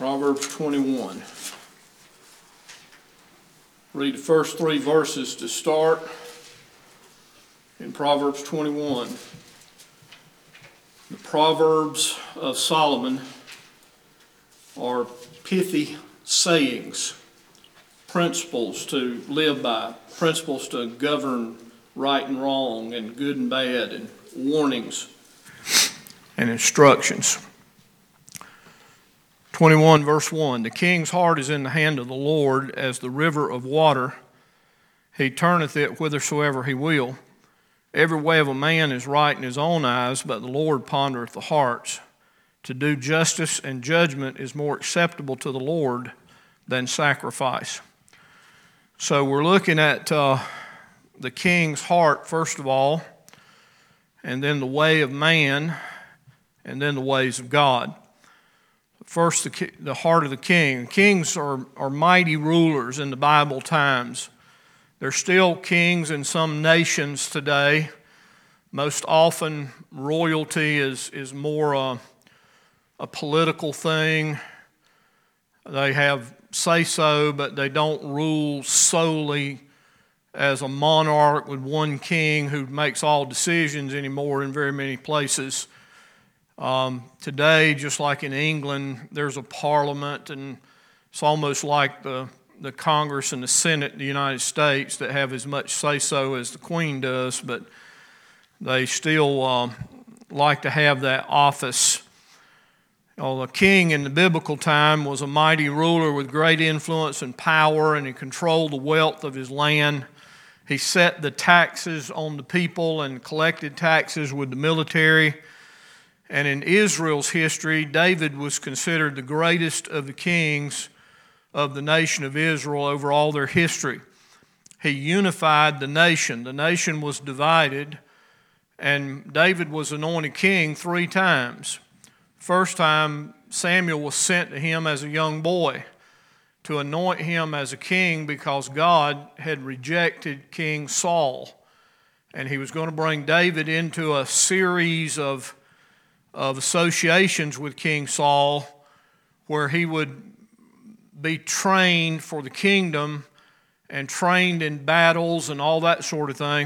Proverbs 21. Read the first 3 verses to start in Proverbs 21. The Proverbs of Solomon are pithy sayings, principles to live by, principles to govern right and wrong and good and bad, and warnings and instructions. 21 verse 1, the king's heart is in the hand of the Lord as the river of water. He turneth it whithersoever he will. Every way of a man is right in his own eyes, but the Lord pondereth the hearts. To do justice and judgment is more acceptable to the Lord than sacrifice. So we're looking at the king's heart first of all, and then the way of man, and then the ways of God. First, the heart of the king. Kings are mighty rulers in the Bible times. There's still kings in some nations today. Most often, royalty is more a political thing. They have say-so, but they don't rule solely as a monarch with one king who makes all decisions anymore in very many places. Today, just like in England, there's a parliament, and it's almost like the Congress and the Senate in the United States that have as much say-so as the Queen does, but they still like to have that office. The king in the biblical time was a mighty ruler with great influence and power, and he controlled the wealth of his land. He set the taxes on the people and collected taxes with the military. And in Israel's history, David was considered the greatest of the kings of the nation of Israel over all their history. He unified the nation. The nation was divided, and David was anointed king 3 times. First time, Samuel was sent to him as a young boy to anoint him as a king because God had rejected King Saul. And he was going to bring David into a series of associations with King Saul where he would be trained for the kingdom and trained in battles and all that sort of thing.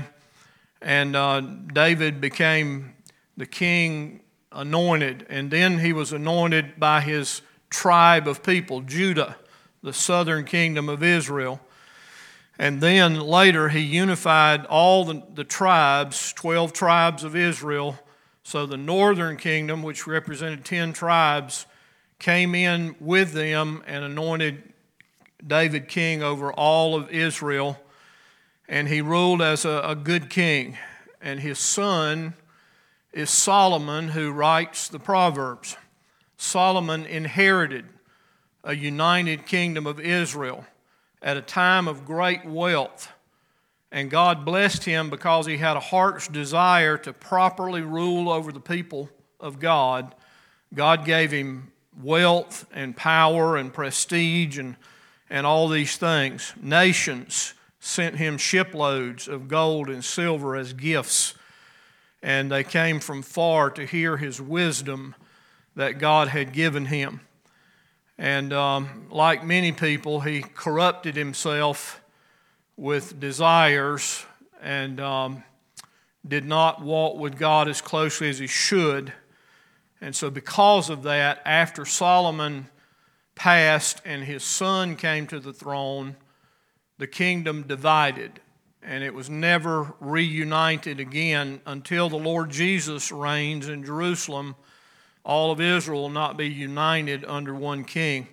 And David became the king anointed. And then he was anointed by his tribe of people, Judah, the southern kingdom of Israel. And then later he unified all the tribes, 12 tribes of Israel. So the northern kingdom, which represented 10 tribes, came in with them and anointed David king over all of Israel. And he ruled as a good king. And his son is Solomon, who writes the Proverbs. Solomon inherited a united kingdom of Israel at a time of great wealth. And God blessed him because he had a heart's desire to properly rule over the people of God. God gave him wealth and power and prestige and all these things. Nations sent him shiploads of gold and silver as gifts, and they came from far to hear his wisdom that God had given him. And like many people, he corrupted himself with desires and did not walk with God as closely as he should. And so because of that, after Solomon passed and his son came to the throne, the kingdom divided, and it was never reunited again until the Lord Jesus reigns in Jerusalem. All of Israel will not be united under one king.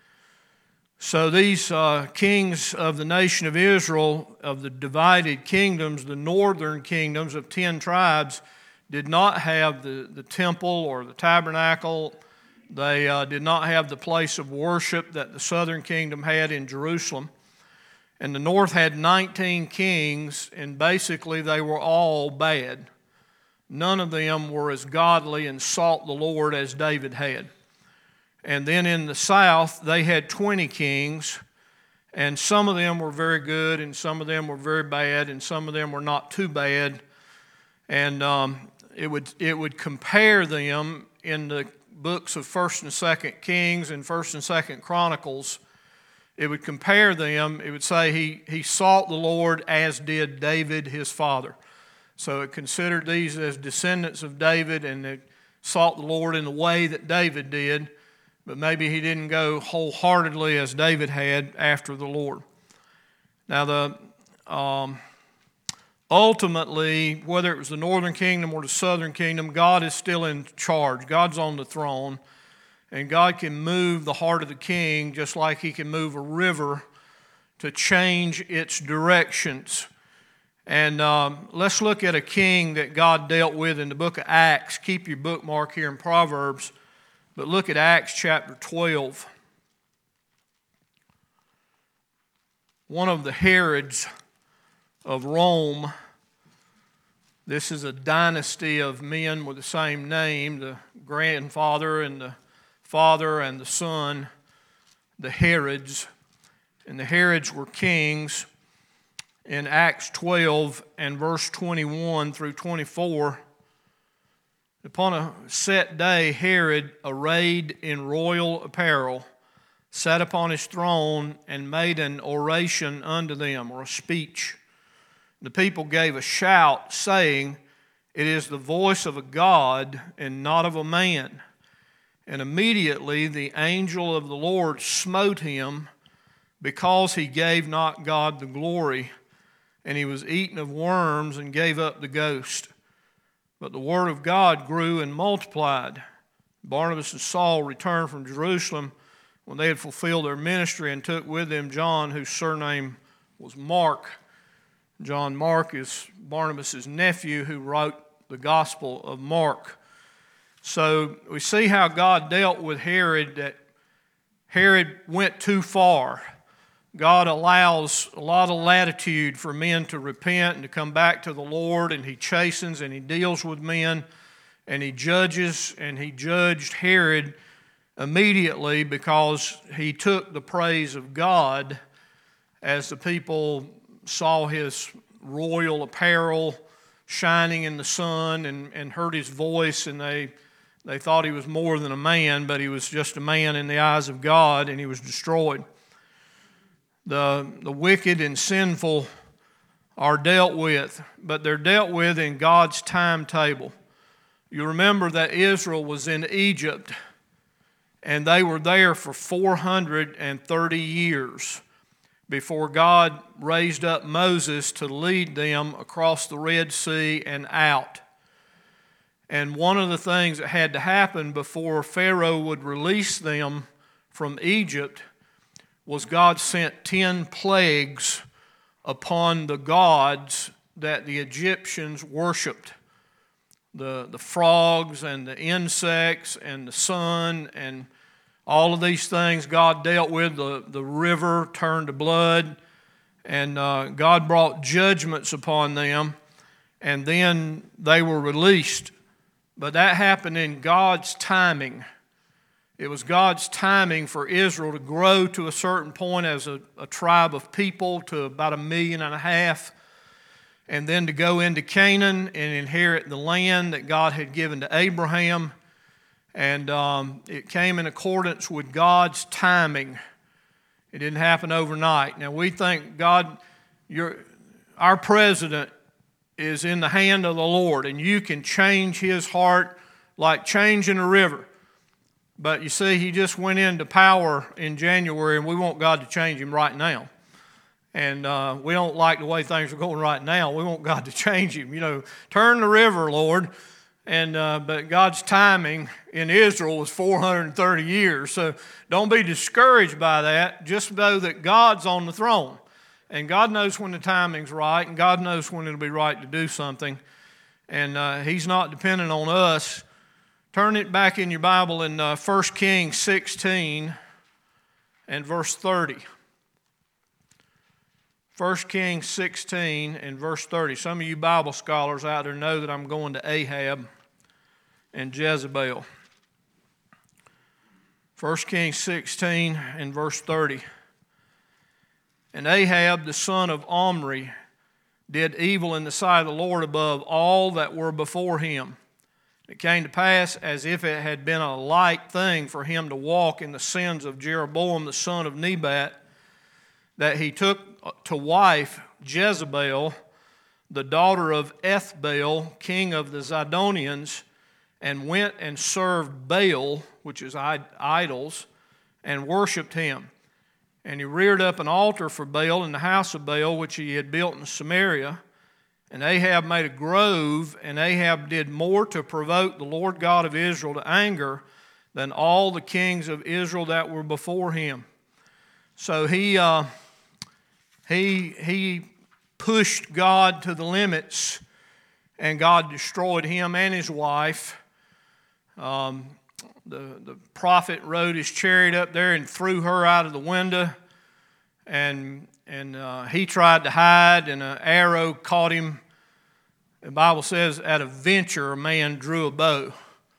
So these kings of the nation of Israel, of the divided kingdoms, the northern kingdoms of 10 tribes, did not have the temple or the tabernacle. They did not have the place of worship that the southern kingdom had in Jerusalem. And the north had 19 kings, and basically they were all bad. None of them were as godly and sought the Lord as David had. And then in the south, they had 20 kings, and some of them were very good, and some of them were very bad, and some of them were not too bad. And it would compare them in the books of 1st and 2nd Kings and 1st and 2nd Chronicles, it would compare them. It would say he sought the Lord as did David his father. So it considered these as descendants of David, and they sought the Lord in the way that David did, but maybe he didn't go wholeheartedly as David had after the Lord. Now, ultimately, whether it was the northern kingdom or the southern kingdom, God is still in charge. God's on the throne. And God can move the heart of the king just like he can move a river to change its directions. And let's look at a king that God dealt with in the book of Acts. Keep your bookmark here in Proverbs, but look at Acts chapter 12. One of the Herods of Rome, this is a dynasty of men with the same name, the grandfather and the father and the son, the Herods. And the Herods were kings. In Acts 12 and verse 21 through 24, upon a set day, Herod, arrayed in royal apparel, sat upon his throne and made an oration unto them, or a speech. The people gave a shout, saying, "It is the voice of a God and not of a man." And immediately the angel of the Lord smote him, because he gave not God the glory, and he was eaten of worms and gave up the ghost. But the word of God grew and multiplied. Barnabas and Saul returned from Jerusalem when they had fulfilled their ministry, and took with them John, whose surname was Mark. John Mark is Barnabas' nephew, who wrote the Gospel of Mark. So we see how God dealt with Herod, that Herod went too far. God allows a lot of latitude for men to repent and to come back to the Lord, and he chastens and he deals with men, and he judges, and he judged Herod immediately because he took the praise of God as the people saw his royal apparel shining in the sun and heard his voice, and they thought he was more than a man, but he was just a man in the eyes of God, and he was destroyed. The wicked and sinful are dealt with, but they're dealt with in God's timetable. You remember that Israel was in Egypt, and they were there for 430 years before God raised up Moses to lead them across the Red Sea and out. And one of the things that had to happen before Pharaoh would release them from Egypt was God sent 10 plagues upon the gods that the Egyptians worshipped. The frogs and the insects and the sun and all of these things God dealt with. The river turned to blood, and God brought judgments upon them, and then they were released. But that happened in God's timing. It was God's timing for Israel to grow to a certain point as a tribe of people to about 1.5 million, and then to go into Canaan and inherit the land that God had given to Abraham. And it came in accordance with God's timing. It didn't happen overnight. Now we think God, our president is in the hand of the Lord, and you can change his heart like changing a river. But you see, he just went into power in January, and we want God to change him right now. And we don't like the way things are going right now. We want God to change him. Turn the river, Lord. And but God's timing in Israel was 430 years. So don't be discouraged by that. Just know that God's on the throne. And God knows when the timing's right, and God knows when it'll be right to do something. And he's not dependent on us. Turn it back in your Bible in 1 Kings 16 and verse 30. 1 Kings 16 and verse 30. Some of you Bible scholars out there know that I'm going to Ahab and Jezebel. 1 Kings 16 and verse 30. And Ahab the son of Omri did evil in the sight of the Lord above all that were before him. It came to pass, as if it had been a light thing for him to walk in the sins of Jeroboam the son of Nebat, that he took to wife Jezebel, the daughter of Ethbaal, king of the Zidonians, and went and served Baal, which is idols, and worshipped him. And he reared up an altar for Baal in the house of Baal, which he had built in Samaria. And Ahab made a grove, and Ahab did more to provoke the Lord God of Israel to anger than all the kings of Israel that were before him. So he pushed God to the limits, and God destroyed him and his wife. The prophet rode his chariot up there and threw her out of the window, and he tried to hide, and an arrow caught him. The Bible says at a venture a man drew a bow,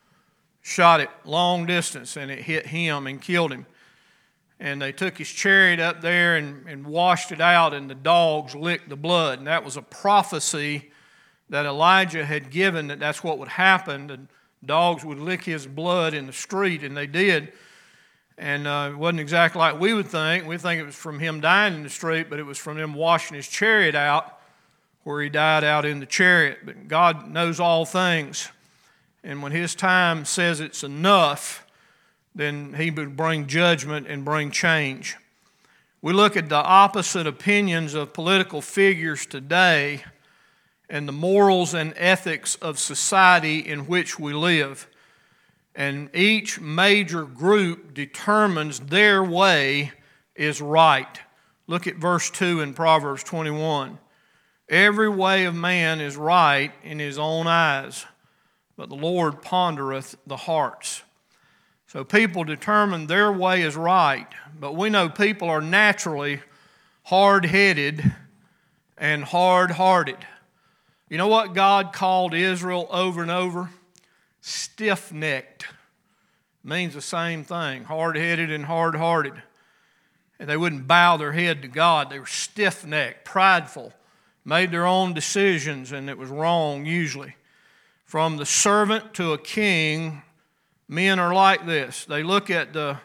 shot it long distance, and it hit him and killed him. And they took his chariot up there and washed it out, and the dogs licked the blood. And that was a prophecy that Elijah had given, that that's what would happen. The dogs would lick his blood in the street, and they did. And it wasn't exactly like we would think. We think it was from him dying in the street, but it was from them washing his chariot out, where he died out in the chariot. But God knows all things. And when his time says it's enough, then he would bring judgment and bring change. We look at the opposite opinions of political figures today and the morals and ethics of society in which we live. And each major group determines their way is right. Look at verse 2 in Proverbs 21. Every way of man is right in his own eyes, but the Lord pondereth the hearts. So people determine their way is right, but we know people are naturally hard-headed and hard-hearted. You know what God called Israel over and over? Stiff-necked. Means the same thing, hard-headed and hard-hearted. And they wouldn't bow their head to God. They were stiff-necked, prideful, made their own decisions, and it was wrong usually. From the servant to a king, men are like this. They look at the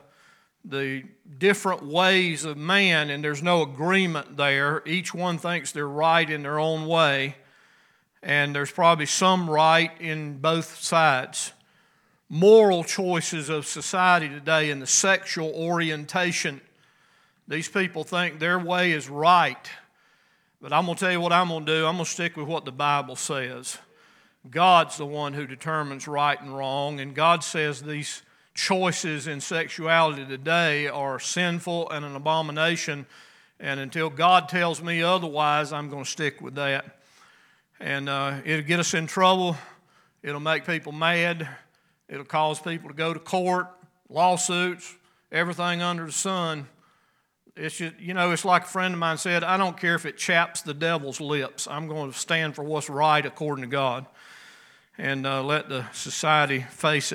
different ways of man, and there's no agreement there. Each one thinks they're right in their own way, and there's probably some right in both sides. Moral choices of society today and the sexual orientation. These people think their way is right. But I'm going to tell you what I'm going to do. I'm going to stick with what the Bible says. God's the one who determines right and wrong, and God says these choices in sexuality today are sinful and an abomination, and until God tells me otherwise, I'm going to stick with that. And it'll get us in trouble. It'll make people mad. It'll cause people to go to court, lawsuits, everything under the sun. It's just, it's like a friend of mine said, I don't care if it chaps the devil's lips. I'm going to stand for what's right according to God and let the society face it.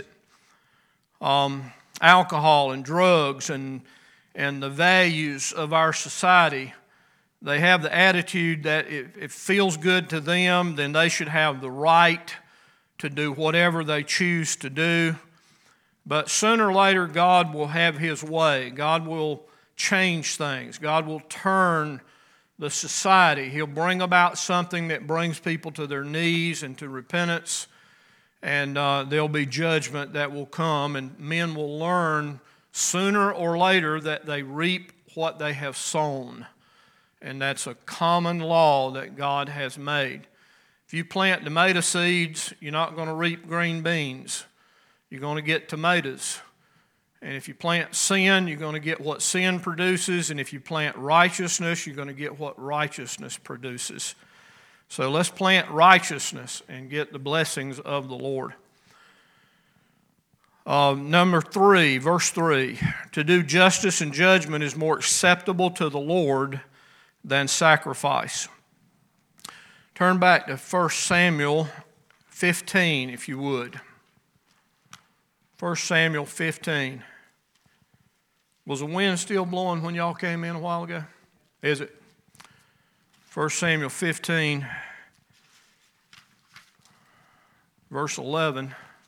Alcohol and drugs and the values of our society, they have the attitude that if it feels good to them, then they should have the right to do whatever they choose to do. But sooner or later, God will have His way. God will change things. God will turn the society. He'll bring about something that brings people to their knees and to repentance, and there'll be judgment that will come, and men will learn sooner or later that they reap what they have sown, and that's a common law that God has made. If you plant tomato seeds, you're not going to reap green beans. You're going to get tomatoes. And if you plant sin, you're going to get what sin produces. And if you plant righteousness, you're going to get what righteousness produces. So let's plant righteousness and get the blessings of the Lord. Number 3, verse 3. To do justice and judgment is more acceptable to the Lord than sacrifice. Turn back to 1 Samuel 15, if you would. 1 Samuel 15. Was the wind still blowing when y'all came in a while ago? Is it? 1 Samuel 15, verse 11.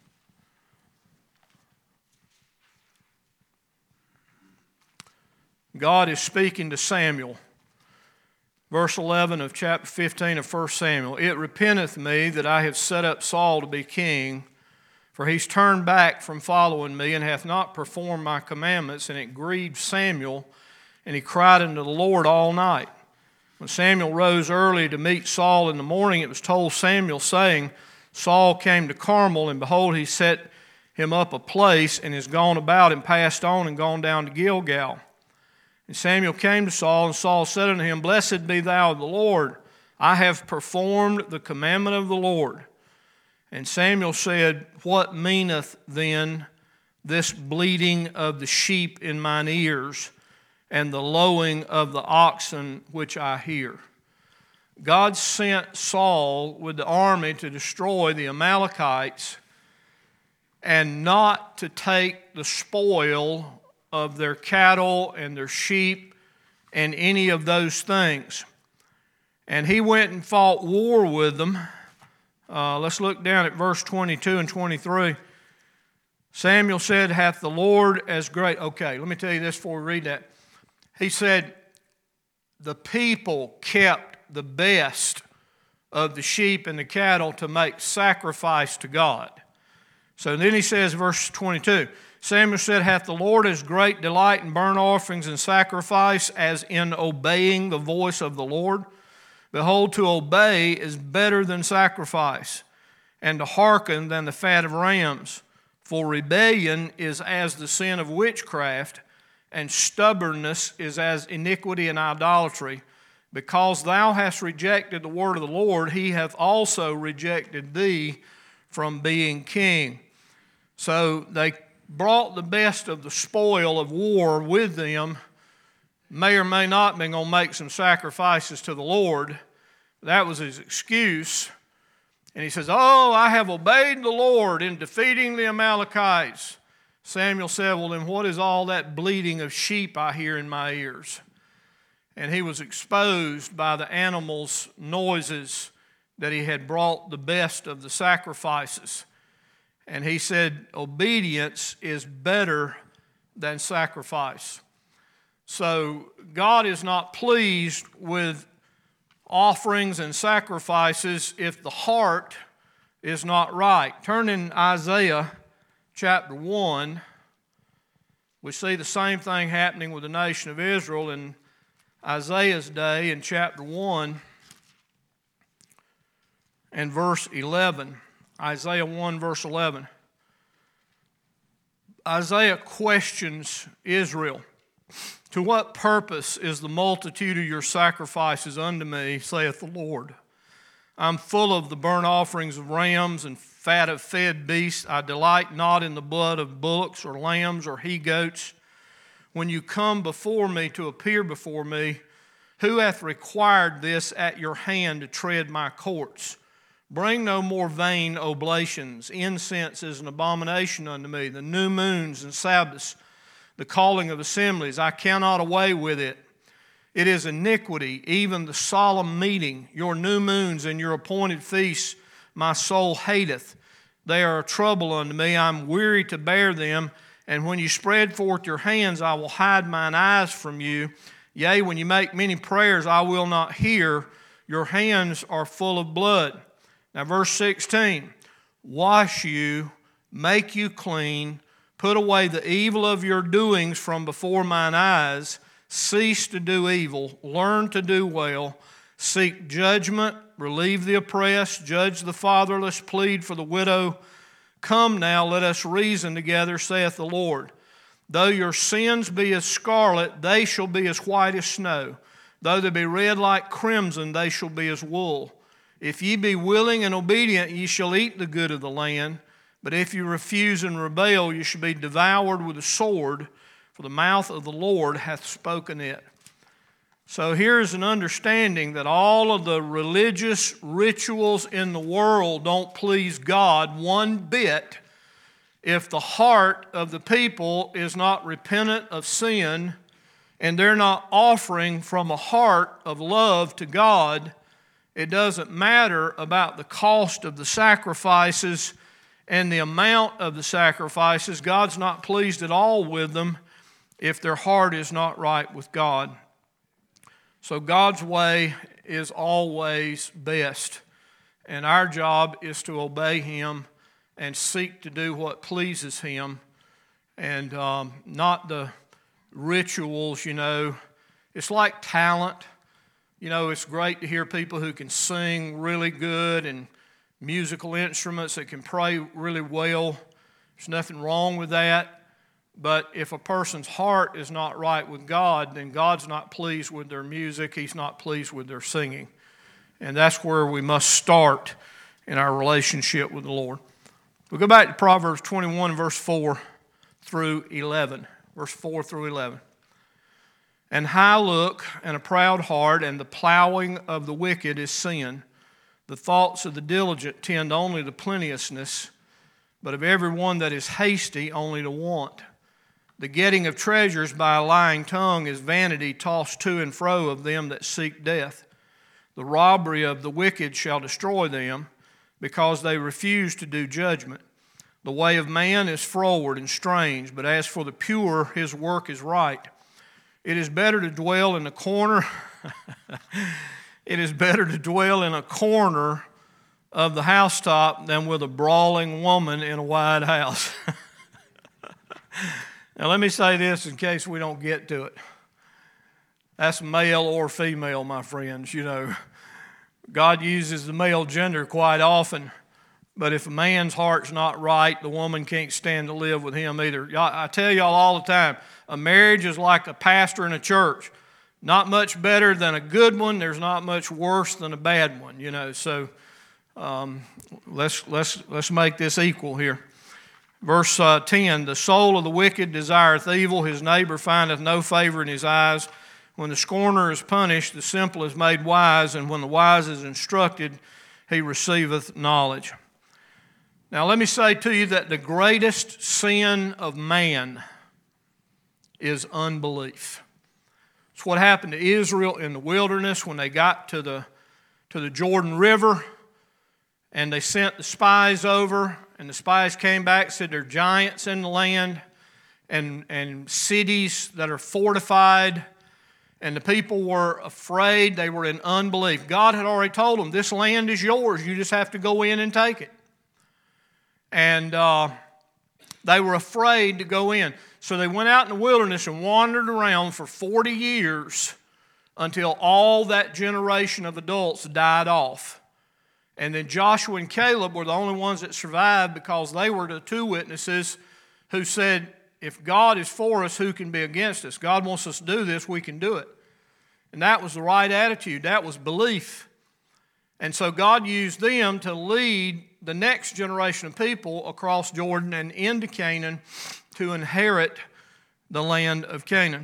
God is speaking to Samuel. Verse 11 of chapter 15 of 1 Samuel. It repenteth me that I have set up Saul to be king, for he's turned back from following me, and hath not performed my commandments. And it grieved Samuel, and he cried unto the Lord all night. When Samuel rose early to meet Saul in the morning, it was told Samuel, saying, Saul came to Carmel, and behold, he set him up a place, and is gone about, and passed on, and gone down to Gilgal. And Samuel came to Saul, and Saul said unto him, Blessed be thou of the Lord. I have performed the commandment of the Lord. And Samuel said, What meaneth then this bleating of the sheep in mine ears, and the lowing of the oxen which I hear? God sent Saul with the army to destroy the Amalekites, and not to take the spoil of their cattle and their sheep and any of those things. And he went and fought war with them. Let's look down at verse 22 and 23. Samuel said, Hath the Lord as great... Okay, let me tell you this before we read that. He said, the people kept the best of the sheep and the cattle to make sacrifice to God. So then he says, verse 22, Samuel said, Hath the Lord as great delight in burnt offerings and sacrifice as in obeying the voice of the Lord? Behold, to obey is better than sacrifice, and to hearken than the fat of rams. For rebellion is as the sin of witchcraft, and stubbornness is as iniquity and idolatry. Because thou hast rejected the word of the Lord, he hath also rejected thee from being king. So they brought the best of the spoil of war with them. May or may not be going to make some sacrifices to the Lord. That was his excuse. And he says, Oh, I have obeyed the Lord in defeating the Amalekites. Samuel said, Well, then what is all that bleating of sheep I hear in my ears? And he was exposed by the animals' noises that he had brought the best of the sacrifices. And he said, obedience is better than sacrifice. So God is not pleased with offerings and sacrifices if the heart is not right. Turn in Isaiah chapter 1. We see the same thing happening with the nation of Israel in Isaiah's day in chapter 1 and verse 11. Isaiah 1 verse 11. Isaiah questions Israel. To what purpose is the multitude of your sacrifices unto me, saith the Lord? I'm full of the burnt offerings of rams and fat of fed beasts. I delight not in the blood of bullocks or lambs or he-goats. When you come before me to appear before me, who hath required this at your hand to tread my courts? Bring no more vain oblations. Incense is an abomination unto me. The new moons and Sabbaths, the calling of assemblies, I cannot away with it. It is iniquity, even the solemn meeting. Your new moons and your appointed feasts my soul hateth. They are a trouble unto me. I am weary to bear them. And when you spread forth your hands, I will hide mine eyes from you. Yea, when you make many prayers, I will not hear. Your hands are full of blood. Now, verse 16, wash you, make you clean, put away the evil of your doings from before mine eyes, cease to do evil, learn to do well, seek judgment, relieve the oppressed, judge the fatherless, plead for the widow. Come now, let us reason together, saith the Lord. Though your sins be as scarlet, they shall be as white as snow. Though they be red like crimson, they shall be as wool. If ye be willing and obedient, ye shall eat the good of the land. But if you refuse and rebel, you shall be devoured with a sword, for the mouth of the Lord hath spoken it. So here's an understanding that all of the religious rituals in the world don't please God one bit if the heart of the people is not repentant of sin and they're not offering from a heart of love to God. It doesn't matter about the cost of the sacrifices and the amount of the sacrifices. God's not pleased at all with them. if their heart is not right with God. So God's way is always best, and our job is to obey Him and seek to do what pleases Him, and not the rituals, It's like talent. It's great to hear people who can sing really good and musical instruments that can pray really well. There's nothing wrong with that. But if a person's heart is not right with God, then God's not pleased with their music. He's not pleased with their singing. And that's where we must start in our relationship with the Lord. We'll go back to Proverbs 21, verse 4 through 11. Verse 4 through 11. And high look and a proud heart and the plowing of the wicked is sin. The thoughts of the diligent tend only to plenteousness, but of every one that is hasty only to want. The getting of treasures by a lying tongue is vanity tossed to and fro of them that seek death. The robbery of the wicked shall destroy them, because they refuse to do judgment. The way of man is froward and strange, but as for the pure, his work is right. It is better to dwell in a corner. It is better to dwell in a corner of the housetop than with a brawling woman in a wide house. Now, let me say this in case we don't get to it. That's male or female, my friends. God uses the male gender quite often, but if a man's heart's not right, the woman can't stand to live with him either. I tell y'all all the time, a marriage is like a pastor in a church. Not much better than a good one. There's not much worse than a bad one. So let's make this equal here. Verse 10, the soul of the wicked desireth evil, his neighbor findeth no favor in his eyes. When the scorner is punished, the simple is made wise, and when the wise is instructed, he receiveth knowledge. Now let me say to you that the greatest sin of man is unbelief. It's what happened to Israel in the wilderness when they got to the Jordan River, and they sent the spies over. And the spies came back and said there are giants in the land and cities that are fortified. And the people were afraid. They were in unbelief. God had already told them, this land is yours. You just have to go in and take it. And they were afraid to go in. So they went out in the wilderness and wandered around for 40 years until all that generation of adults died off. And then Joshua and Caleb were the only ones that survived because they were the two witnesses who said, if God is for us, who can be against us? God wants us to do this, we can do it. And that was the right attitude. That was belief. And so God used them to lead the next generation of people across Jordan and into Canaan to inherit the land of Canaan.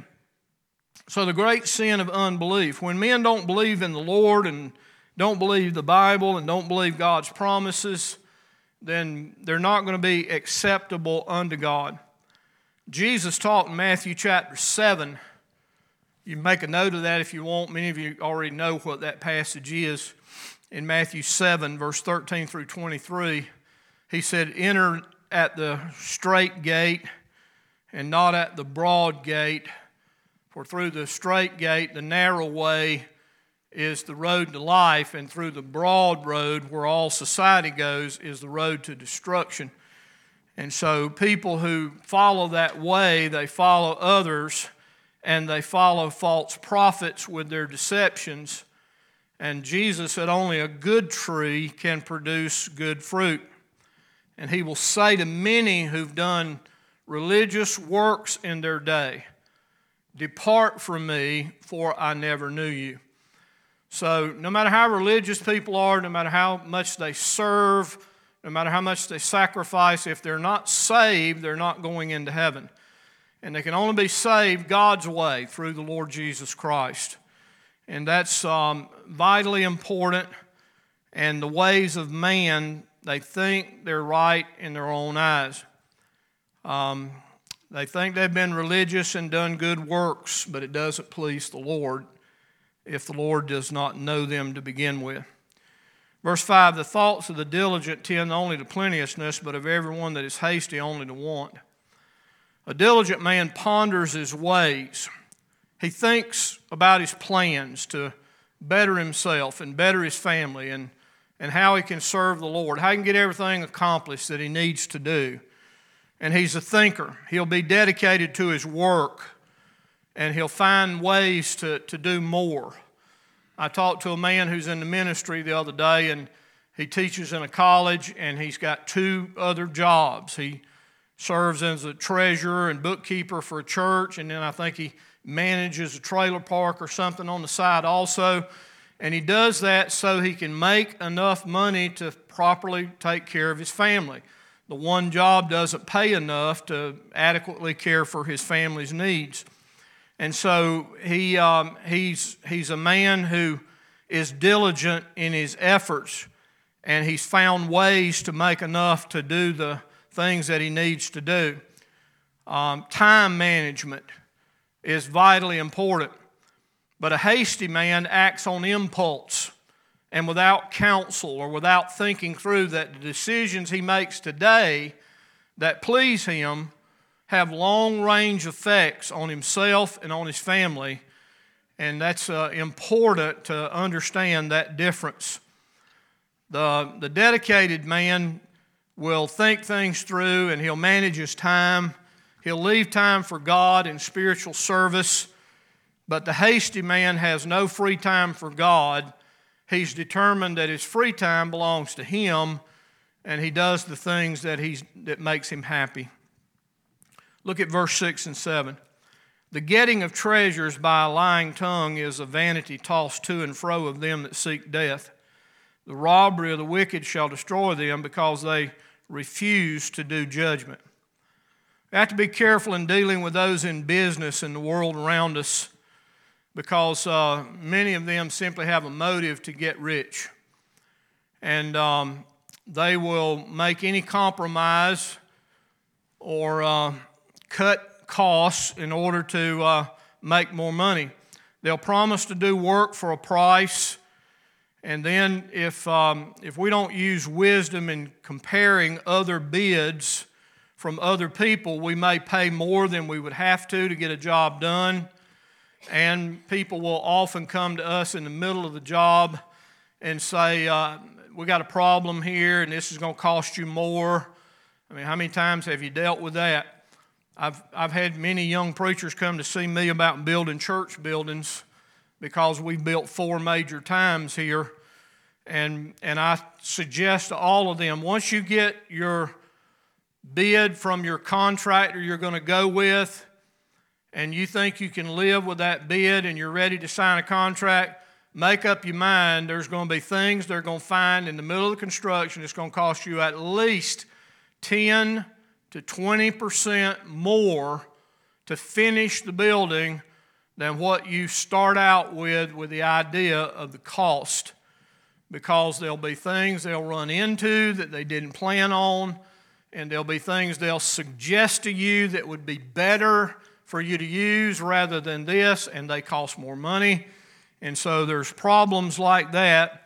So the great sin of unbelief. When men don't believe in the Lord and don't believe the Bible and don't believe God's promises, then they're not going to be acceptable unto God. Jesus taught in Matthew chapter 7. You can make a note of that if you want. Many of you already know what that passage is. In Matthew 7, verse 13 through 23, he said, enter at the straight gate and not at the broad gate. For through the straight gate, the narrow way, is the road to life, and through the broad road where all society goes is the road to destruction. And so people who follow that way, they follow others, and they follow false prophets with their deceptions. And Jesus said only a good tree can produce good fruit. And he will say to many who've done religious works in their day, depart from me, for I never knew you. So no matter how religious people are, no matter how much they serve, no matter how much they sacrifice, if they're not saved, they're not going into heaven. And they can only be saved God's way through the Lord Jesus Christ. And that's vitally important. And the ways of man, they think they're right in their own eyes. They think they've been religious and done good works, but it doesn't please the Lord if the Lord does not know them to begin with. Verse 5, the thoughts of the diligent tend only to plenteousness, but of everyone that is hasty only to want. A diligent man ponders his ways. He thinks about his plans to better himself and better his family and how he can serve the Lord, how he can get everything accomplished that he needs to do. And he's a thinker. He'll be dedicated to his work, and he'll find ways to do more. I talked to a man who's in the ministry the other day, and he teaches in a college, and he's got 2 other jobs. He serves as a treasurer and bookkeeper for a church, and then I think he manages a trailer park or something on the side also. And he does that so he can make enough money to properly take care of his family. The one job doesn't pay enough to adequately care for his family's needs. And so he's a man who is diligent in his efforts, and he's found ways to make enough to do the things that he needs to do. Time management is vitally important. But a hasty man acts on impulse and without counsel or without thinking through that the decisions he makes today that please him have long-range effects on himself and on his family. And that's important to understand that difference. The dedicated man will think things through, and he'll manage his time. He'll leave time for God and spiritual service. But the hasty man has no free time for God. He's determined that his free time belongs to him, and he does the things that makes him happy. Look at verse 6 and 7. The getting of treasures by a lying tongue is a vanity tossed to and fro of them that seek death. The robbery of the wicked shall destroy them, because they refuse to do judgment. We have to be careful in dealing with those in business in the world around us, because many of them simply have a motive to get rich. And they will make any compromise or cut costs in order to make more money. They'll promise to do work for a price, and then if we don't use wisdom in comparing other bids from other people, we may pay more than we would have to get a job done. And people will often come to us in the middle of the job and say, we got a problem here and this is going to cost you more. I mean, how many times have you dealt with that? I've had many young preachers come to see me about building church buildings, because we built 4 major times here. And I suggest to all of them, once you get your bid from your contractor you're going to go with, and you think you can live with that bid and you're ready to sign a contract, make up your mind. There's going to be things they're going to find in the middle of the construction that's going to cost you at least 10 to 20% more to finish the building than what you start out with the idea of the cost. Because there'll be things they'll run into that they didn't plan on, and there'll be things they'll suggest to you that would be better for you to use rather than this, and they cost more money. And so there's problems like that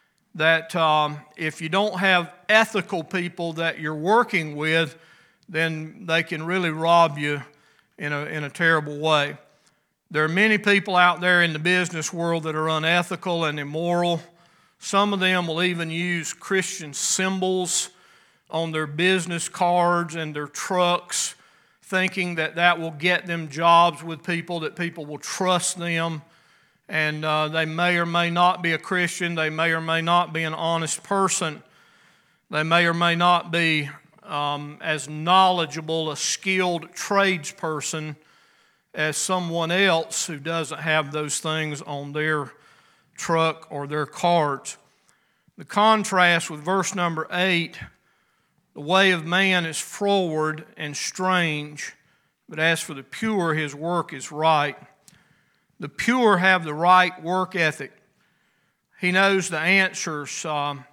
if you don't have ethical people that you're working with, then they can really rob you in a terrible way. There are many people out there in the business world that are unethical and immoral. Some of them will even use Christian symbols on their business cards and their trucks, thinking that will get them jobs with people, that people will trust them. And they may or may not be a Christian. They may or may not be an honest person. They may or may not be as knowledgeable, a skilled tradesperson as someone else who doesn't have those things on their truck or their cards. The contrast with verse number 8, the way of man is froward and strange, but as for the pure, his work is right. The pure have the right work ethic. He knows the answers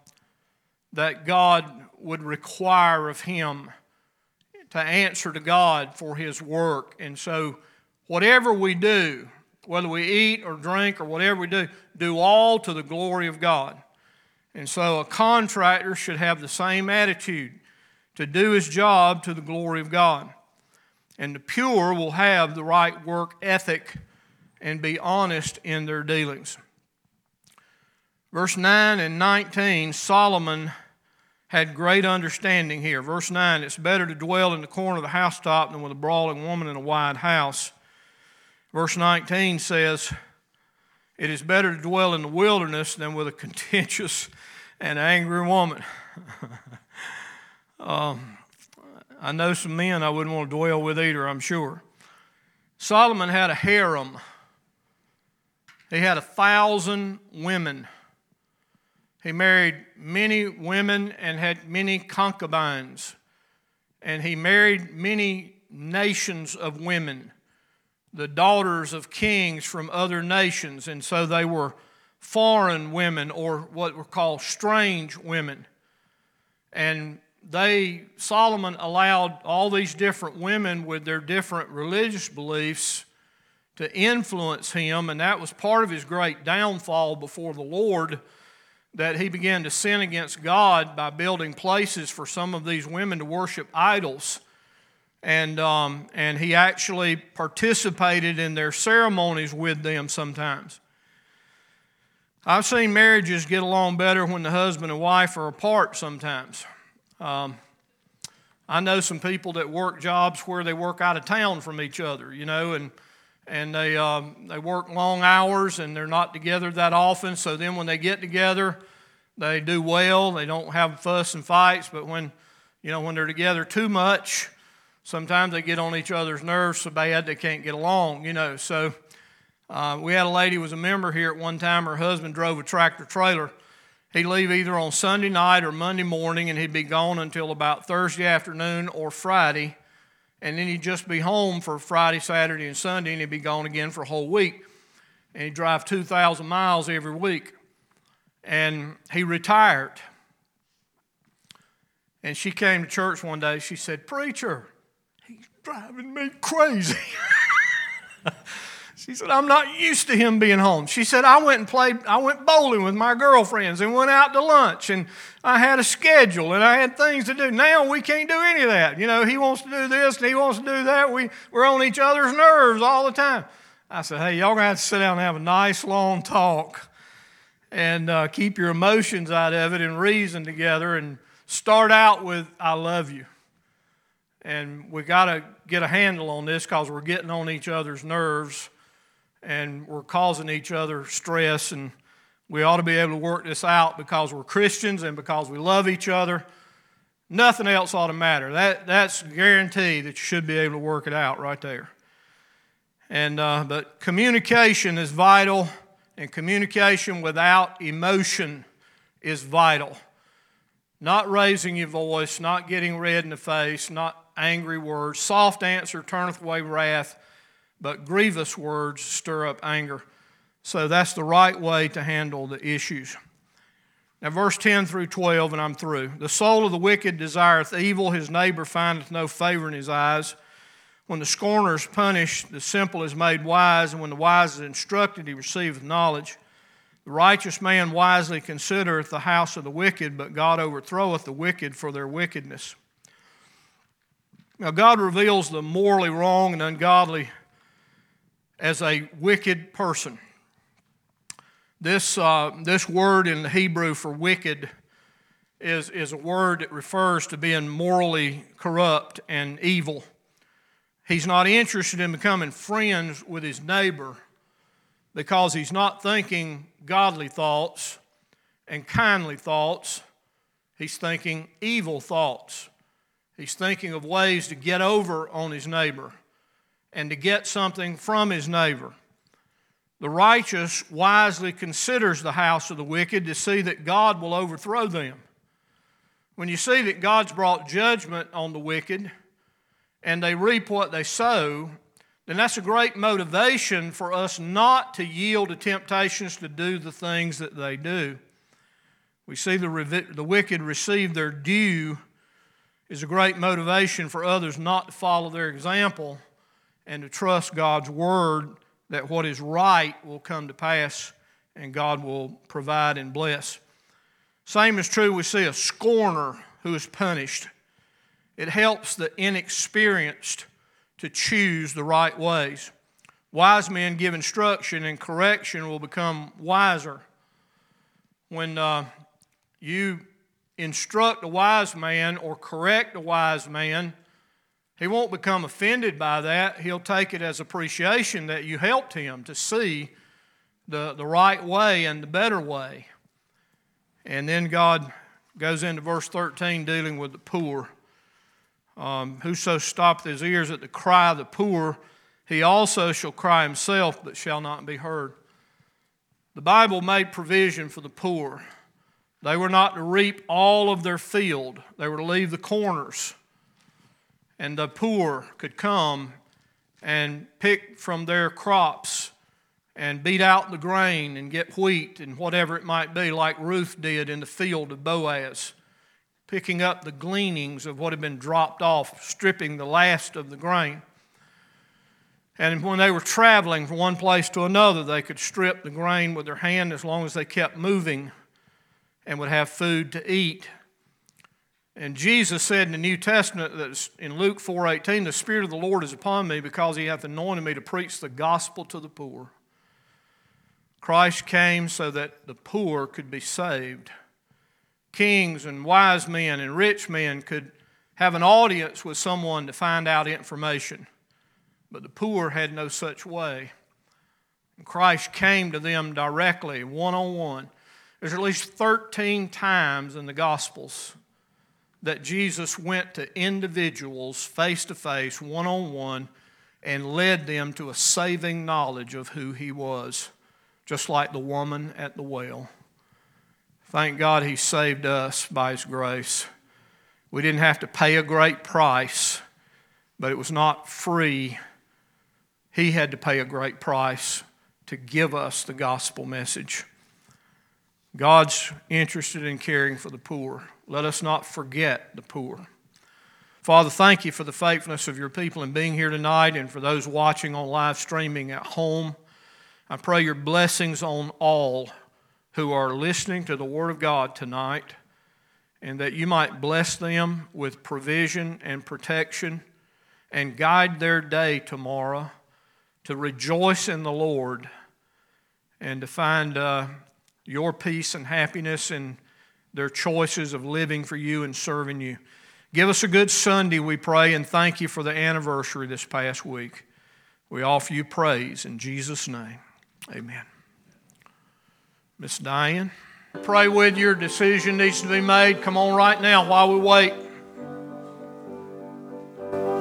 that God would require of him to answer to God for his work. And so whatever we do, whether we eat or drink or whatever we do all to the glory of God. And so a contractor should have the same attitude, to do his job to the glory of God. And the pure will have the right work ethic and be honest in their dealings. Verse 9 and 19, Solomon had great understanding here. Verse 9, it's better to dwell in the corner of the housetop than with a brawling woman in a wide house. Verse 19 says, it is better to dwell in the wilderness than with a contentious and angry woman. I know some men I wouldn't want to dwell with either, I'm sure. Solomon had a harem. He had 1,000 women. He married many women and had many concubines. And he married many nations of women, the daughters of kings from other nations. And so they were foreign women, or what were called strange women. And Solomon allowed all these different women with their different religious beliefs to influence him, and that was part of his great downfall before the Lord, that he began to sin against God by building places for some of these women to worship idols. And he actually participated in their ceremonies with them sometimes. I've seen marriages get along better when the husband and wife are apart sometimes. I know some people that work jobs where they work out of town from each other, and they work long hours and they're not together that often. So then when they get together, they do well. They don't have fuss and fights. But when they're together too much, sometimes they get on each other's nerves so bad they can't get along. So we had a lady who was a member here at one time. Her husband drove a tractor trailer. He'd leave either on Sunday night or Monday morning, and he'd be gone until about Thursday afternoon or Friday. And then he'd just be home for Friday, Saturday, and Sunday, and he'd be gone again for a whole week. And he'd drive 2,000 miles every week. And he retired. And she came to church one day. She said, "Preacher, he's driving me crazy." She said, "I'm not used to him being home." She said, I went bowling with my girlfriends and went out to lunch, and I had a schedule and I had things to do. Now we can't do any of that. He wants to do this and he wants to do that. We're on each other's nerves all the time. I said, hey, y'all going to have to sit down and have a nice long talk and keep your emotions out of it and reason together and start out with, I love you. And we got to get a handle on this because we're getting on each other's nerves. And we're causing each other stress, and we ought to be able to work this out because we're Christians and because we love each other. Nothing else ought to matter. That's guaranteed that you should be able to work it out right there. And but communication is vital, and communication without emotion is vital. Not raising your voice, not getting red in the face, not angry words. Soft answer turneth away wrath, but grievous words stir up anger. So that's the right way to handle the issues. Now verse 10 through 12, and I'm through. The soul of the wicked desireth evil, his neighbor findeth no favor in his eyes. When the scorner is punished, the simple is made wise, and when the wise is instructed, he receiveth knowledge. The righteous man wisely considereth the house of the wicked, but God overthroweth the wicked for their wickedness. Now God reveals the morally wrong and ungodly as a wicked person. This word in the Hebrew for wicked is a word that refers to being morally corrupt and evil. He's not interested in becoming friends with his neighbor because he's not thinking godly thoughts and kindly thoughts. He's thinking evil thoughts. He's thinking of ways to get over on his neighbor and to get something from his neighbor. The righteous wisely considers the house of the wicked to see that God will overthrow them. When you see that God's brought judgment on the wicked and they reap what they sow, then that's a great motivation for us not to yield to temptations to do the things that they do. We see the wicked receive their due is a great motivation for others not to follow their example and to trust God's word that what is right will come to pass and God will provide and bless. Same is true, we see a scorner who is punished. It helps the inexperienced to choose the right ways. Wise men give instruction, and correction will become wiser. When you instruct a wise man or correct a wise man, he won't become offended by that. He'll take it as appreciation that you helped him to see the right way and the better way. And then God goes into verse 13 dealing with the poor. Whoso stoppeth his ears at the cry of the poor, he also shall cry himself, but shall not be heard. The Bible made provision for the poor. They were not to reap all of their field. They were to leave the corners. And the poor could come and pick from their crops and beat out the grain and get wheat and whatever it might be, like Ruth did in the field of Boaz, picking up the gleanings of what had been dropped off, stripping the last of the grain. And when they were traveling from one place to another, they could strip the grain with their hand as long as they kept moving and would have food to eat. And Jesus said in the New Testament, that in Luke 4:18, the Spirit of the Lord is upon me because He hath anointed me to preach the gospel to the poor. Christ came so that the poor could be saved. Kings and wise men and rich men could have an audience with someone to find out information, but the poor had no such way. And Christ came to them directly, one-on-one. There's at least 13 times in the Gospels that Jesus went to individuals face-to-face, one-on-one, and led them to a saving knowledge of who He was, just like the woman at the well. Thank God He saved us by His grace. We didn't have to pay a great price, but it was not free. He had to pay a great price to give us the gospel message. God's interested in caring for the poor. Let us not forget the poor. Father, thank You for the faithfulness of Your people in being here tonight, and for those watching on live streaming at home. I pray Your blessings on all who are listening to the Word of God tonight, and that You might bless them with provision and protection and guide their day tomorrow to rejoice in the Lord and to find Your peace and happiness in their choices of living for You and serving You. Give us a good Sunday, we pray, and thank You for the anniversary this past week. We offer You praise in Jesus' name. Amen. Miss Diane, pray with you. Your decision needs to be made. Come on right now while we wait.